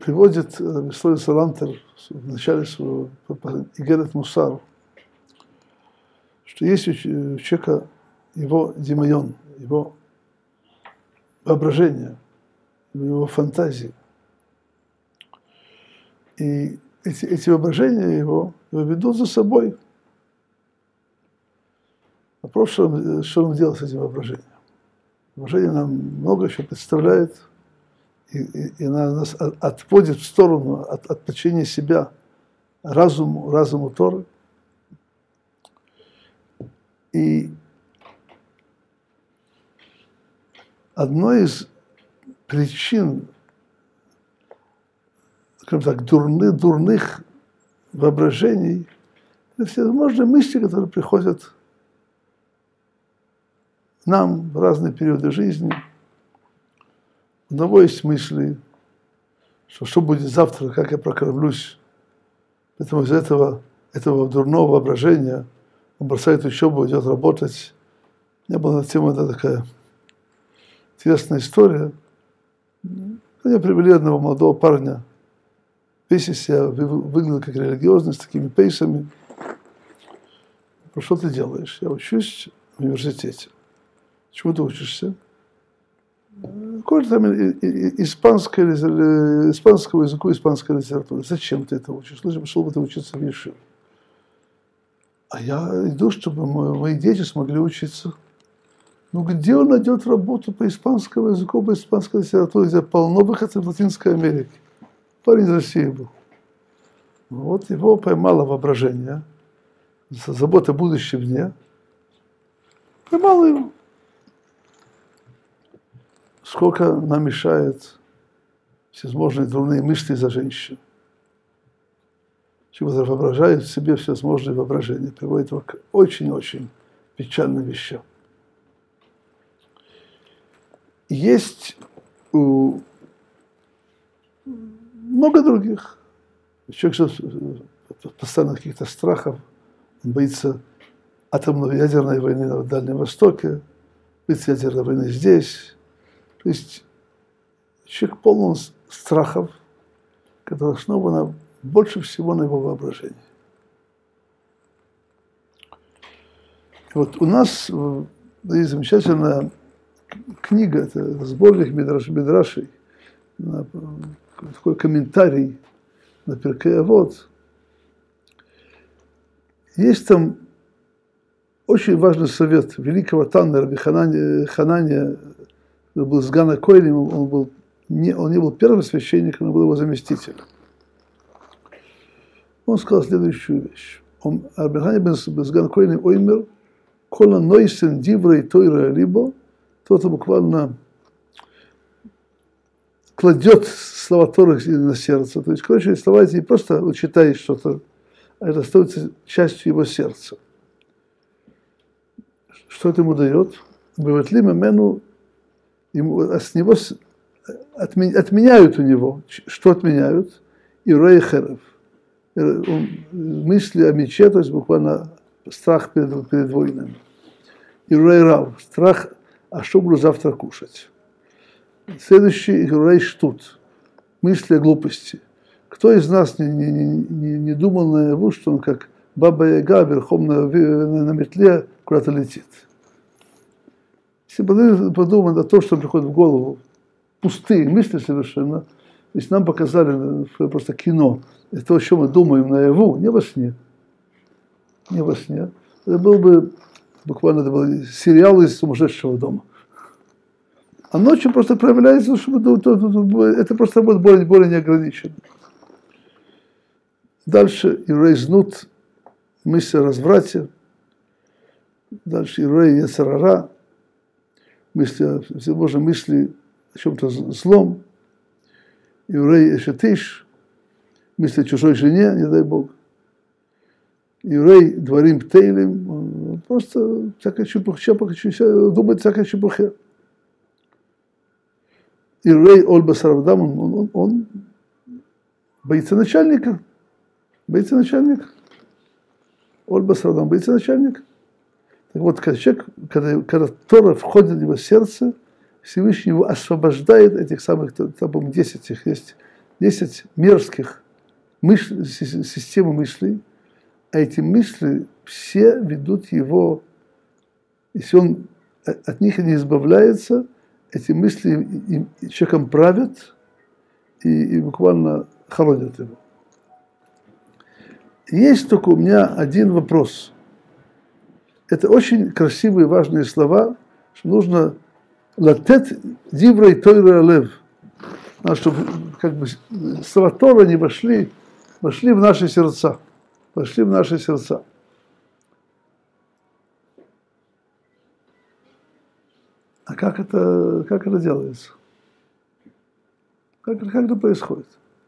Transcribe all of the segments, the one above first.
приводит Ислой Салантер в начале своего Игерет Мусар, что есть у человека его демайон, его воображение, его фантазии. И эти воображения его ведут за собой. Вопрос, что он делал с этим воображением. Воображение нам много еще представляет, и нас отводит в сторону от подчинения себя разуму Торы. И одной из причин, скажем так, дурных воображений, это всевозможные мысли, которые приходят нам в разные периоды жизни. У одного есть мысли, что будет завтра, как я прокормлюсь. Поэтому из этого дурного воображения он бросает учебу, идет работать. У меня была на тему такая интересная история. Мне привели одного молодого парня. Весь из себя выглядел как религиозный, с такими пейсами. Что ты делаешь? Я учусь в университете. Чему ты учишься? Какой-то там испанского языку, испанской литературы. Зачем ты это учишь? Лучше пошел бы ты учиться в Ешиву. А я иду, чтобы мои дети смогли учиться. Ну, где он найдет работу по испанскому языку, по испанской литературе, где полно выходцев в Латинской Америке? Парень из России был. Вот его поймало воображение. Забота о будущем вне. Поймало его. Сколько нам мешает всевозможные дурные мысли за женщин. Чего-то воображает в себе всевозможные воображения, приводит его к очень-очень печальным вещам. Есть много других. Человек живет в постоянных каких-то страхах, он боится атомной ядерной войны на Дальнем Востоке, боится ядерной войны здесь. То есть человек полон страхов, которые основаны больше всего на его воображении. И вот у нас есть замечательная книга, это сборник Мидрашей, такой комментарий на Перкей Авот. Есть там очень важный совет великого Таннера Ханания, был с Гана Коэлем, он не был первым священником, он был его заместителем. Он сказал следующую вещь. Арбихани бен Сган Коэлем оймер, кола нойсен диврей тойра либо, кто-то буквально кладет слова Торы на сердце. То есть, короче, слова эти не просто он читает что-то, а это становится частью его сердца. Что это ему дает? Бывает ли мену, с него отменяют у него. Что отменяют? Ирей херев. Мысли о мече, то есть буквально страх перед войнами. Ирей рав. Страх, а что буду завтра кушать. Следующий ирей штут. Мысли о глупости. Кто из нас не думал наяву, что он как Баба-Яга верхом на метле куда-то летит? Если подумать на то, что приходит в голову, пустые мысли совершенно, если нам показали просто кино, это то, о чем мы думаем наяву, не во сне. Не во сне. Это был бы буквально сериал из сумасшедшего дома. А ночью просто проявляется, чтобы это просто будет более неограниченно. Дальше Ирей знут, мысли о разврате. Дальше Ирей Ецарара, всевозможные мысли о чем-то злом. Ирей Эшетиш, мысли о чужой жене, не дай Бог. Ирей Дворим Птейлим, просто всякая чепуха, думает всякая чепуха. Ирей Ольба Саравдам, он боится начальника. Боится начальника. Ольба Саравдам боится начальника. Так вот, когда Тора входит в его сердце, Всевышний его освобождает этих самых, там, 10 их есть 10 мерзких систем мыслей, а эти мысли все ведут его, если он от них не избавляется, эти мысли человеком правят и буквально хоронят его. Есть только у меня один вопрос. Это очень красивые, важные слова, что нужно латет диврей тойра лев. Чтобы как бы слова Торы не вошли в наши сердца. Вошли в наши сердца. А как это делается? Как это происходит?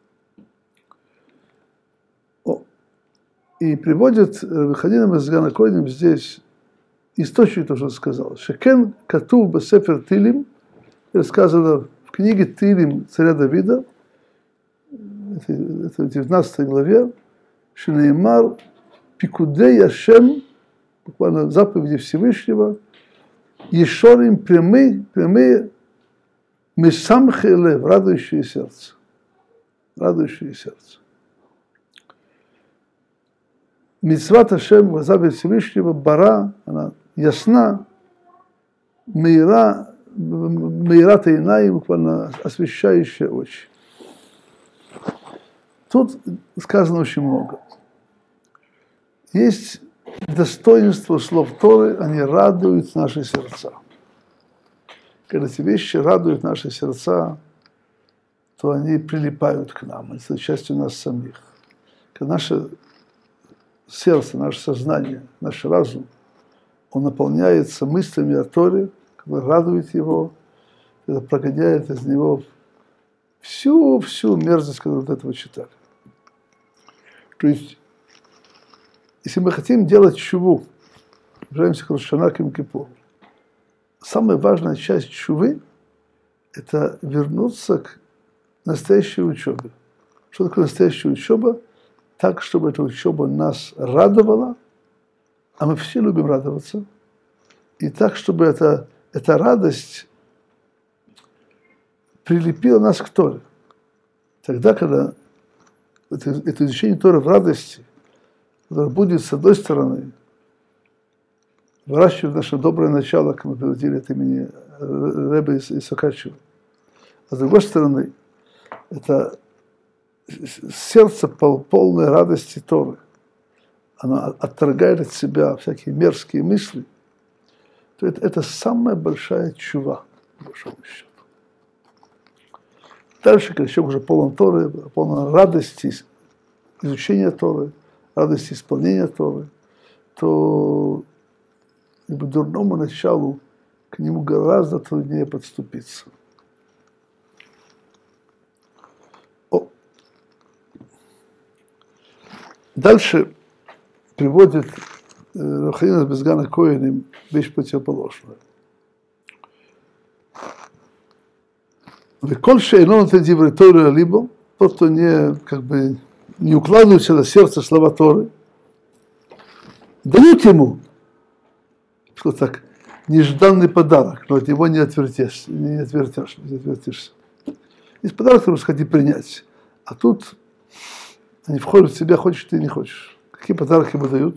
И приводит Ханина Мезган Акоиним здесь источник, то, что он сказал. Шекен катув бесефер Тилим, сказано в книге Тилим царя Давида, это в 19 главе, Шинеймар Пикудей Ашем, буквально заповеди Всевышнего, Ешорим прямые Месамхе лев, радующие сердце. Радующие сердце. Мицват Ашем, заповедь Всевышнего, бара, она ясна, мейра тайнаим, буквально освещающая очи. Тут сказано очень много. Есть достоинство слов Торы, они радуют наши сердца. Когда эти вещи радуют наши сердца, то они прилипают к нам, это частью нас самих. Когда наше сердце, наше сознание, наш разум, он наполняется мыслями о Торе, который радует его, это прогоняет из него всю мерзость, которую от этого читали. То есть, если мы хотим делать чуву, являемся к Рошана Ким-Кипур, самая важная часть чувы – это вернуться к настоящей учебе. Что такое настоящая учеба? Так, чтобы эта учеба нас радовала, а мы все любим радоваться, и так, чтобы эта радость прилепила нас к Торе. Тогда, когда это изучение Торы в радости, которое будет, с одной стороны, выращивать наше доброе начало, как мы приводили от имени Ребе из Сокачева, а с другой стороны, это сердце полное радости Торы. Оно отторгает от себя всякие мерзкие мысли, то это самая большая чува, по большому счету. Дальше, когда человек уже полон Торы, полон радости изучения Торы, радости исполнения Торы, то дурному началу к нему гораздо труднее подступиться. Дальше приводит Ханина Мезган Акоиним вещь противоположную. Коль шейно нотен диврей Торы либо, тот, кто не укладывается на сердце слова Торы, дают ему, что так, нежданный подарок, но от него не отвертишься. Есть подарок, который сходи принять, а тут они входят в себя, хочешь ты, не хочешь. Какие подарки ему дают?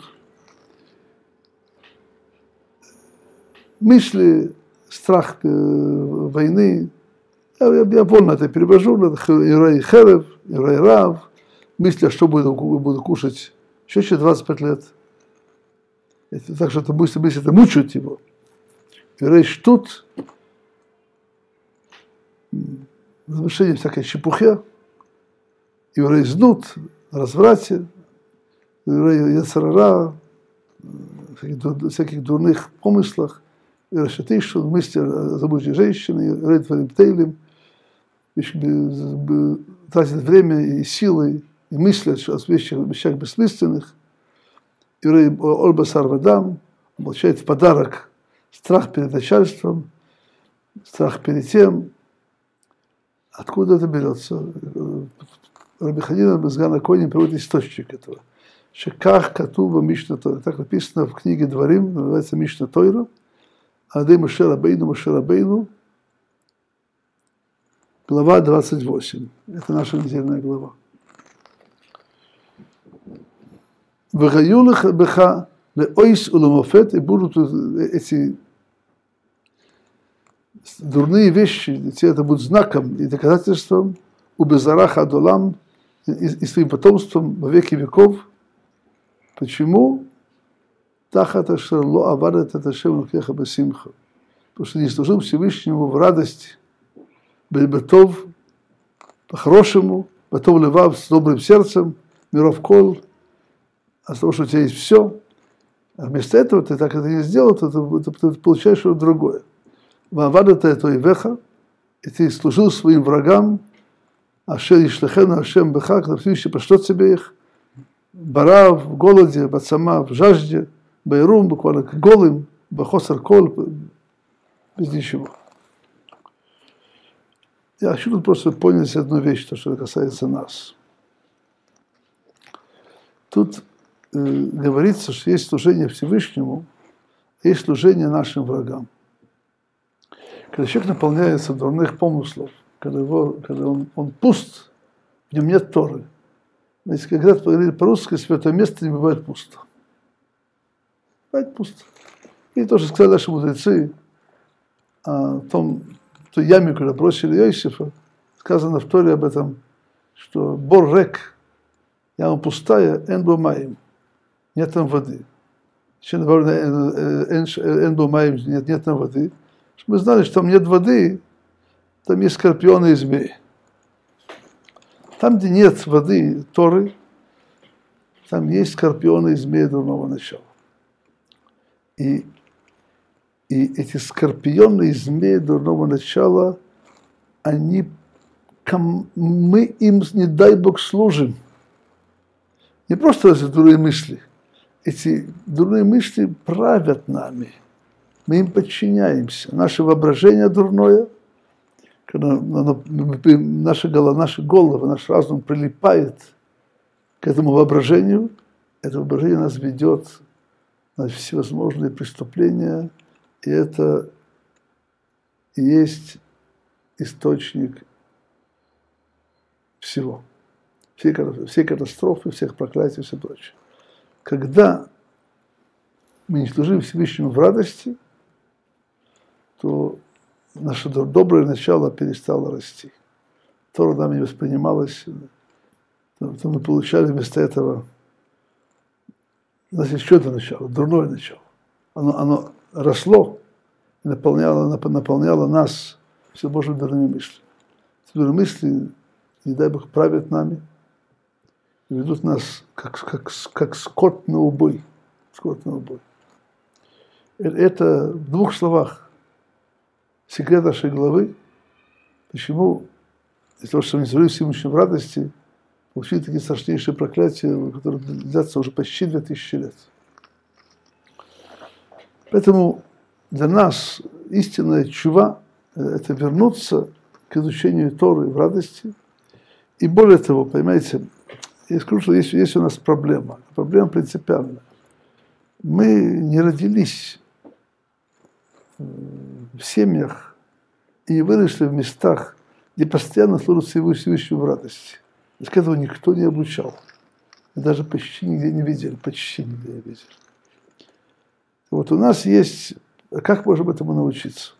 Мысли, страх войны. Я вольно это перевожу. Ирей Херев, Ирей Рав. Мысли, что буду кушать еще через 25 лет. Так что это мысли это мучают его. Ирей Штут. Размышления всякой чепухе. Ирей Знут. Разврате. Ирей Яцерара. Всяких дурных помыслах. Ирашатейшн, мысли о замужней женщине, Ирей Тварим Тейлим. Тратит время и силы, и мысли о вещах бессмысленных. Ирей Ольба Сарвадам получает в подарок страх перед начальством, страх перед тем. Откуда это берется? Раби Ханина Мезган Акоиним приводит источник этого. Шеках Катува Мишна Тойра. Так написано в книге Дворим, называется Мишна Тойра. Адей Моше Рабейну, Глава 28. Это наша недельная глава. Вегаюлых беха леойс уламофет, и будут эти дурные вещи, это будет знаком и доказательством у безараха адолам и своим потомством во веки веков. Почему? Тахата шерло авадат это шем лукеха бесимха. Потому что не служил Всевышнему в радости, бетов, по-хорошему, бетов левав, с добрым сердцем, миров кол, от того, что у тебя есть все. А вместо этого ты так это не сделал, то ты получаешь что-то другое. Вавадата это и веха, и ты служил своим врагам, ашер ишлехену ашем беха, когда Всевышний пошлет тебе их, бара в голоде, бацама в жажде, байрум, буквально голым, бахосар кол, без ничего. Я хочу тут просто понять одну вещь, то, что касается нас. Тут говорится, что есть служение Всевышнему, есть служение нашим врагам. Когда человек наполняется дурных помыслов, когда он пуст, в нем нет Торы. Знаете, как говорят по-русски, святое место не бывает пусто. Бывает пусто. И то, что сказали наши мудрецы о той яме, куда бросили Йосифа, сказано в Торе об этом, что бор рек, яма пустая, эн бо маим, нет там воды. Еще эн бо маим, нет там воды. Мы знали, что там нет воды, там есть скорпионы и змеи. Там, где нет воды Торы, там есть скорпионы и змеи дурного начала. И эти скорпионы и змеи дурного начала, мы им, не дай Бог, служим. Не просто эти дурные мысли. Эти дурные мысли правят нами. Мы им подчиняемся. Наше воображение дурное, когда наши головы, наш разум прилипает к этому воображению, это воображение нас ведет на всевозможные преступления, и это и есть источник всего. Все катастрофы, всех проклятий и все прочее. Когда мы не служим Всевышнему в радости, то наше доброе начало перестало расти. Тора нами не воспринималась, то мы получали вместо этого, у нас есть еще одно начало, дурное начало. Оно росло и наполняло нас всевозможными дурными мыслями. Эти дурные мысли, не дай Бог, правят нами и ведут нас как скот на убой. Скот на убой. Это в двух словах секрет нашей главы, почему из-за того, что мы не служили Всевышнему в радости, получили такие страшнейшие проклятия, которые длятся уже почти 2000 лет. Поэтому для нас истинная тшува – это вернуться к изучению Торы в радости. И более того, понимаете, я скажу, что есть у нас проблема принципиальная. Мы не родились в семьях и не выросли в местах, где постоянно служат Всевышнему в радости. Из этого никто не обучал. Мы даже почти нигде не видели, Вот у нас есть, как можем этому научиться?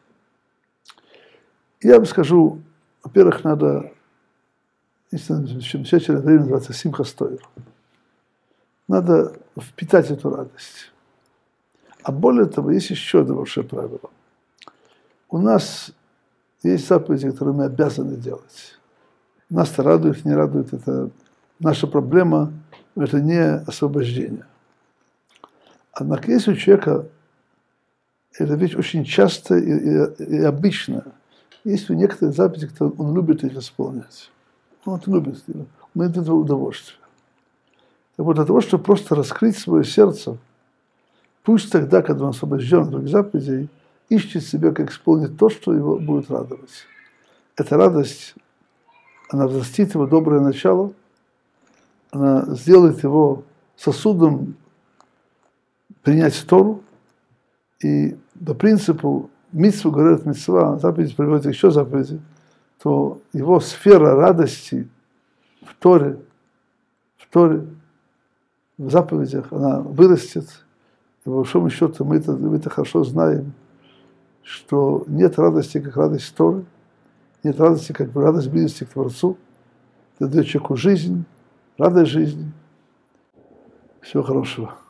Я вам скажу, во-первых, надо, замечательное время называется Симха Стойр. Надо впитать эту радость. А более того, есть еще одно большое правило. У нас есть заповеди, которые мы обязаны делать. Нас-то радует, не радует. Это наша проблема, это не освобождение. Однако есть у человека, это ведь очень часто и обычно, есть у некоторых заповедей, которые он любит их исполнять. Он это любит, он имеет это удовольствие. Так вот, для того, чтобы просто раскрыть свое сердце, пусть тогда, когда он освобожден от других заповедей, ищет себя, как исполнить то, что его будет радовать. Эта радость, она взрастит его доброе начало, она сделает его сосудом принять Тору, и по принципу мицву говорят мицва, заповеди приводят еще заповеди, то его сфера радости в Торе, в заповедях, она вырастет. И по большому счету мы это хорошо знаем, что нет радости, как радость Торы, нет радости, как радость близости к Творцу. Это дает человеку жизнь, радость жизни. Всего хорошего.